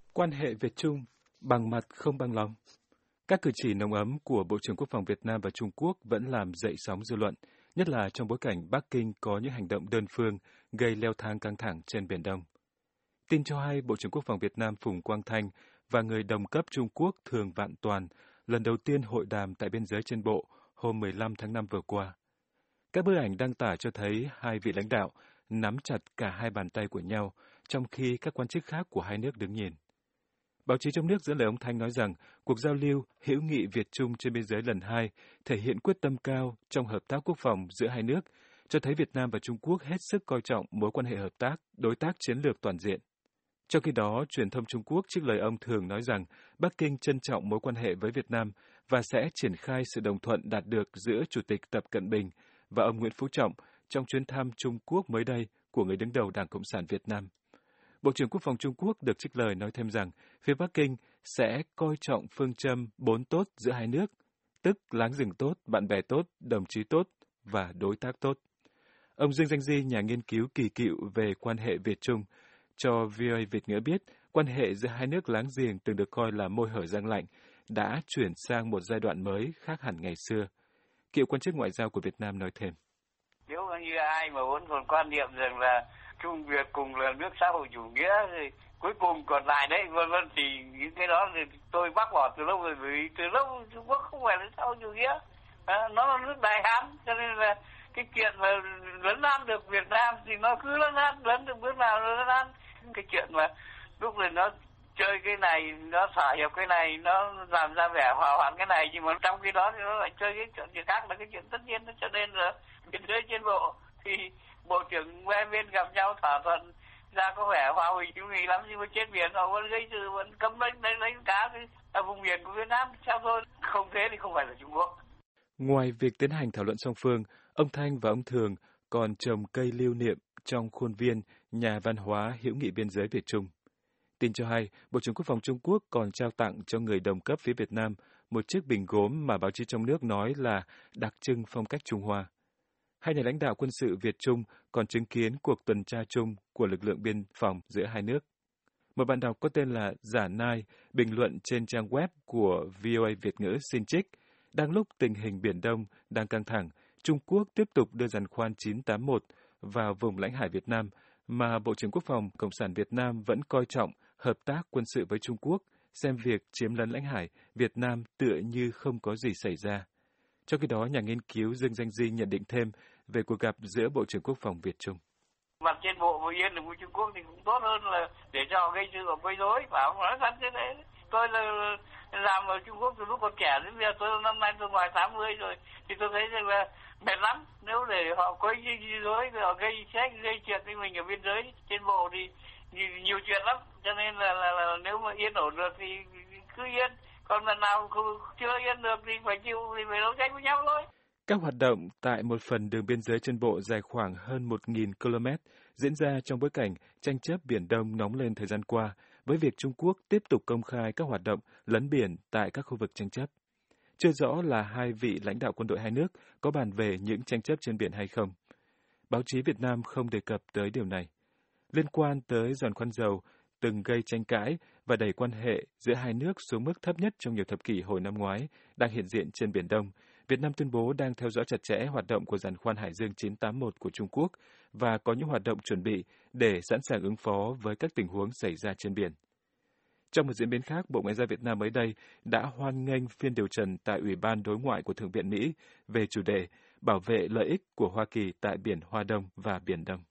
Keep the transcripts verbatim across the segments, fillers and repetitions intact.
Quan hệ Việt Trung bằng mặt không bằng lòng. Các cử chỉ nồng ấm của Bộ trưởng Quốc phòng Việt Nam và Trung Quốc vẫn làm dậy sóng dư luận, nhất là trong bối cảnh Bắc Kinh có những hành động đơn phương gây leo thang căng thẳng trên Biển Đông. Tin cho hay Bộ trưởng Quốc phòng Việt Nam Phùng Quang Thanh và người đồng cấp Trung Quốc Thường Vạn Toàn lần đầu tiên hội đàm tại biên giới trên bộ hôm mười lăm tháng năm vừa qua. Các bức ảnh đăng tải cho thấy hai vị lãnh đạo nắm chặt cả hai bàn tay của nhau, trong khi các quan chức khác của hai nước đứng nhìn. Báo chí trong nước dẫn lời ông Thanh nói rằng cuộc giao lưu hữu nghị Việt-Trung trên biên giới lần hai thể hiện quyết tâm cao trong hợp tác quốc phòng giữa hai nước, cho thấy Việt Nam và Trung Quốc hết sức coi trọng mối quan hệ hợp tác, đối tác chiến lược toàn diện. Trong khi đó, truyền thông Trung Quốc trích lời ông Thường nói rằng Bắc Kinh trân trọng mối quan hệ với Việt Nam và sẽ triển khai sự đồng thuận đạt được giữa Chủ tịch Tập Cận Bình và ông Nguyễn Phú Trọng trong chuyến thăm Trung Quốc mới đây của người đứng đầu Đảng Cộng sản Việt Nam. Bộ trưởng Quốc phòng Trung Quốc được trích lời nói thêm rằng phía Bắc Kinh sẽ coi trọng phương châm bốn tốt giữa hai nước, tức láng giềng tốt, bạn bè tốt, đồng chí tốt và đối tác tốt. Ông Dương Danh Di, nhà nghiên cứu kỳ cựu về quan hệ Việt-Trung, cho vê o a Việt ngữ biết quan hệ giữa hai nước láng giềng từng được coi là môi hở răng lạnh, đã chuyển sang một giai đoạn mới khác hẳn ngày xưa. Cựu quan chức ngoại giao của Việt Nam nói thêm. Nếu như ai mà vẫn còn quan niệm rằng là Trung Việt cùng là nước xã hội chủ nghĩa thì cuối cùng còn lại đấy vân vân thì những cái đó thì tôi bác bỏ từ lâu rồi, vì từ lâu Trung Quốc không phải là xã hội chủ nghĩa, à, nó là nước Đại Hán, cho nên là cái chuyện mà lấn át được Việt Nam thì nó cứ lấn át, lấn được bước nào nó lấn át. Cái chuyện mà lúc này nó chơi cái này, nó thỏa hiệp cái này, nó làm ra vẻ hòa hoãn cái này, nhưng mà trong khi đó thì nó lại chơi cái chuyện khác là cái chuyện tất nhiên. Cho nên là biên giới trên bộ thì bộ trưởng hai bên gặp nhau thỏa thuận ra có vẻ hòa bình hữu nghị lắm, nhưng mà trên biển họ vẫn gây sự, vẫn cấm đánh đánh đánh cá ở vùng biển của Việt Nam, sao thôi? Không thế thì không phải là Trung Quốc. Ngoài việc tiến hành thảo luận song phương, ông Thanh và ông Thường còn trồng cây lưu niệm trong khuôn viên Nhà văn hóa hữu nghị biên giới Việt Trung. Tin cho hay, Bộ trưởng Quốc phòng Trung Quốc còn trao tặng cho người đồng cấp phía Việt Nam một chiếc bình gốm mà báo chí trong nước nói là đặc trưng phong cách Trung Hoa. Hai nhà lãnh đạo quân sự Việt-Trung còn chứng kiến cuộc tuần tra chung của lực lượng biên phòng giữa hai nước. Một bạn đọc có tên là Giả Nai bình luận trên trang web của vê o a Việt ngữ xin trích, đang lúc tình hình Biển Đông đang căng thẳng, Trung Quốc tiếp tục đưa giàn khoan chín tám mốt vào vùng lãnh hải Việt Nam, mà Bộ trưởng Quốc phòng Cộng sản Việt Nam vẫn coi trọng hợp tác quân sự với Trung Quốc, xem việc chiếm lấn lãnh hải Việt Nam tựa như không có gì xảy ra. Trong khi đó, nhà nghiên cứu Dương Danh Di nhận định thêm về cuộc gặp giữa Bộ trưởng Quốc phòng Việt-Trung. Mặt trên bộ mà yên được với Trung Quốc thì cũng tốt hơn là để cho gây sự và quấy rối, bảo nói thật thế đấy. Tôi là làm ở Trung Quốc từ lúc còn trẻ đến bây giờ, tôi năm nay tôi ngoài tám mươi rồi, thì tôi thấy rằng là mệt lắm. Nếu để họ quấy rối, họ gây sách, gây chuyện với mình ở biên giới trên bộ thì nhiều chuyện lắm. Cho nên là, là, là nếu mà yên ổn được thì cứ yên. Còn lần nào chưa yên được thì phải chịu, thì phải đấu tranh với nhau thôi. Các hoạt động tại một phần đường biên giới trên bộ dài khoảng hơn một nghìn ki lô mét diễn ra trong bối cảnh tranh chấp Biển Đông nóng lên thời gian qua, với việc Trung Quốc tiếp tục công khai các hoạt động lấn biển tại các khu vực tranh chấp. Chưa rõ là hai vị lãnh đạo quân đội hai nước có bàn về những tranh chấp trên biển hay không. Báo chí Việt Nam không đề cập tới điều này. Liên quan tới giàn khoan dầu từng gây tranh cãi và đẩy quan hệ giữa hai nước xuống mức thấp nhất trong nhiều thập kỷ hồi năm ngoái, đang hiện diện trên Biển Đông, Việt Nam tuyên bố đang theo dõi chặt chẽ hoạt động của giàn khoan Hải Dương chín tám mốt của Trung Quốc và có những hoạt động chuẩn bị để sẵn sàng ứng phó với các tình huống xảy ra trên biển. Trong một diễn biến khác, Bộ Ngoại giao Việt Nam mới đây đã hoan nghênh phiên điều trần tại Ủy ban Đối ngoại của Thượng viện Mỹ về chủ đề bảo vệ lợi ích của Hoa Kỳ tại Biển Hoa Đông và Biển Đông.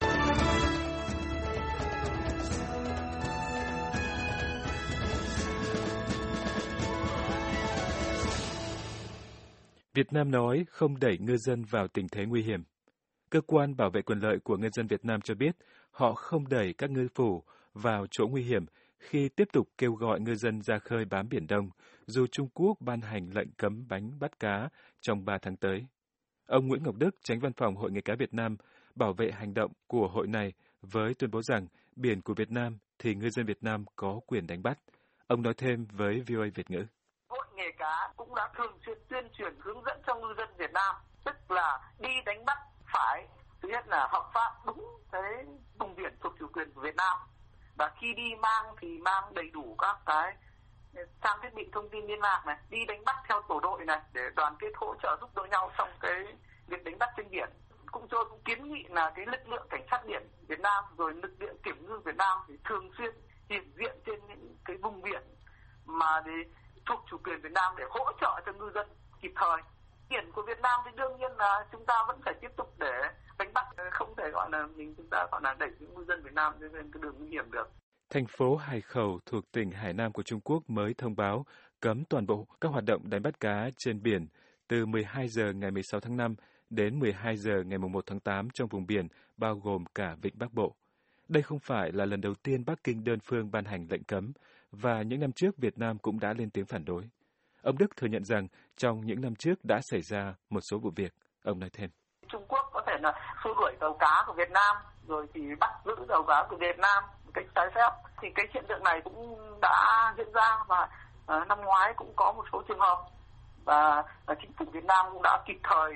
Việt Nam nói không đẩy ngư dân vào tình thế nguy hiểm. Cơ quan bảo vệ quyền lợi của ngư dân Việt Nam cho biết họ không đẩy các ngư phủ vào chỗ nguy hiểm khi tiếp tục kêu gọi ngư dân ra khơi bám Biển Đông, dù Trung Quốc ban hành lệnh cấm bánh bắt cá trong ba tháng tới. Ông Nguyễn Ngọc Đức, Chánh Văn phòng Hội Nghề cá Việt Nam, bảo vệ hành động của hội này với tuyên bố rằng biển của Việt Nam thì ngư dân Việt Nam có quyền đánh bắt. Ông nói thêm với vê o a Việt ngữ. Hội Nghề cá cũng đã thường xuyên tuyên truyền hướng dẫn cho ngư dân Việt Nam, tức là đi đánh bắt phải thứ nhất là hợp pháp đúng cái vùng biển thuộc chủ quyền của Việt Nam, và khi đi mang thì mang đầy đủ các cái trang thiết bị thông tin liên lạc này, đi đánh bắt theo tổ đội này để đoàn kết hỗ trợ giúp đỡ nhau trong cái việc đánh bắt trên biển. Cũng cho cũng kiến nghị là cái lực lượng cảnh sát biển Việt Nam rồi lực lượng kiểm ngư Việt Nam thì thường xuyên hiện diện trên những cái vùng biển mà để thuộc chủ quyền Việt Nam để hỗ trợ cho ngư dân kịp thời. Biển của Việt Nam thì đương nhiên là chúng ta vẫn phải tiếp tục để đánh bắt, không thể gọi là mình chúng ta gọi là đẩy những ngư dân Việt Nam lên cái đường nguy hiểm được. Thành phố Hải Khẩu thuộc tỉnh Hải Nam của Trung Quốc mới thông báo cấm toàn bộ các hoạt động đánh bắt cá trên biển từ mười hai giờ ngày mười sáu tháng năm đến mười hai giờ ngày mùng một tháng tám trong vùng biển bao gồm cả Vịnh Bắc Bộ. Đây không phải là lần đầu tiên Bắc Kinh đơn phương ban hành lệnh cấm, và những năm trước Việt Nam cũng đã lên tiếng phản đối. Ông Đức thừa nhận rằng trong những năm trước đã xảy ra một số vụ việc. Ông nói thêm. Trung Quốc có thể là xua đuổi tàu cá của Việt Nam, rồi thì bắt giữ tàu cá của Việt Nam một cách trái phép. Thì cái hiện tượng này cũng đã diễn ra, và uh, năm ngoái cũng có một số trường hợp, và uh, chính phủ Việt Nam cũng đã kịp thời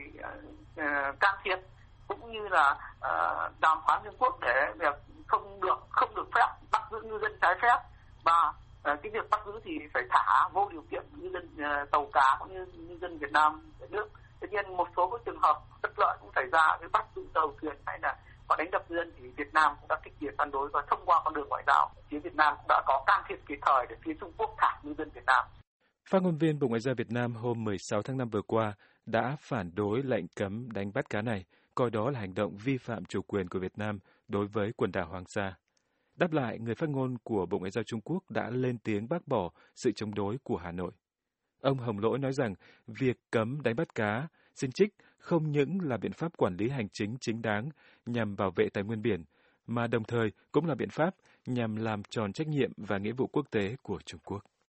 uh, can thiệp, cũng như là uh, đàm phán Trung Quốc để việc không được không được phép bắt giữ ngư dân trái phép, và uh, cái việc bắt giữ thì phải thả vô điều kiện ngư dân uh, tàu cá cũng như ngư dân Việt Nam về nước. Tuy nhiên một số các trường hợp bất lợi cũng xảy ra với bắt giữ tàu thuyền hay là họ đánh đập ngư dân, thì Việt Nam cũng đã kịch liệt phản đối, và thông qua con đường ngoại giao, phía Việt Nam cũng đã có can thiệp kịp thời để phía Trung Quốc thả ngư dân Việt Nam. Phát ngôn viên Bộ Ngoại giao Việt Nam hôm mười sáu tháng năm vừa qua đã phản đối lệnh cấm đánh bắt cá này, coi đó là hành động vi phạm chủ quyền của Việt Nam đối với quần đảo Hoàng Sa. Đáp lại, người phát ngôn của Bộ Ngoại giao Trung Quốc đã lên tiếng bác bỏ sự chống đối của Hà Nội. Ông Hồng Lỗi nói rằng việc cấm đánh bắt cá, xin trích không những là biện pháp quản lý hành chính chính đáng nhằm bảo vệ tài nguyên biển, mà đồng thời cũng là biện pháp nhằm làm tròn trách nhiệm và nghĩa vụ quốc tế của Trung Quốc.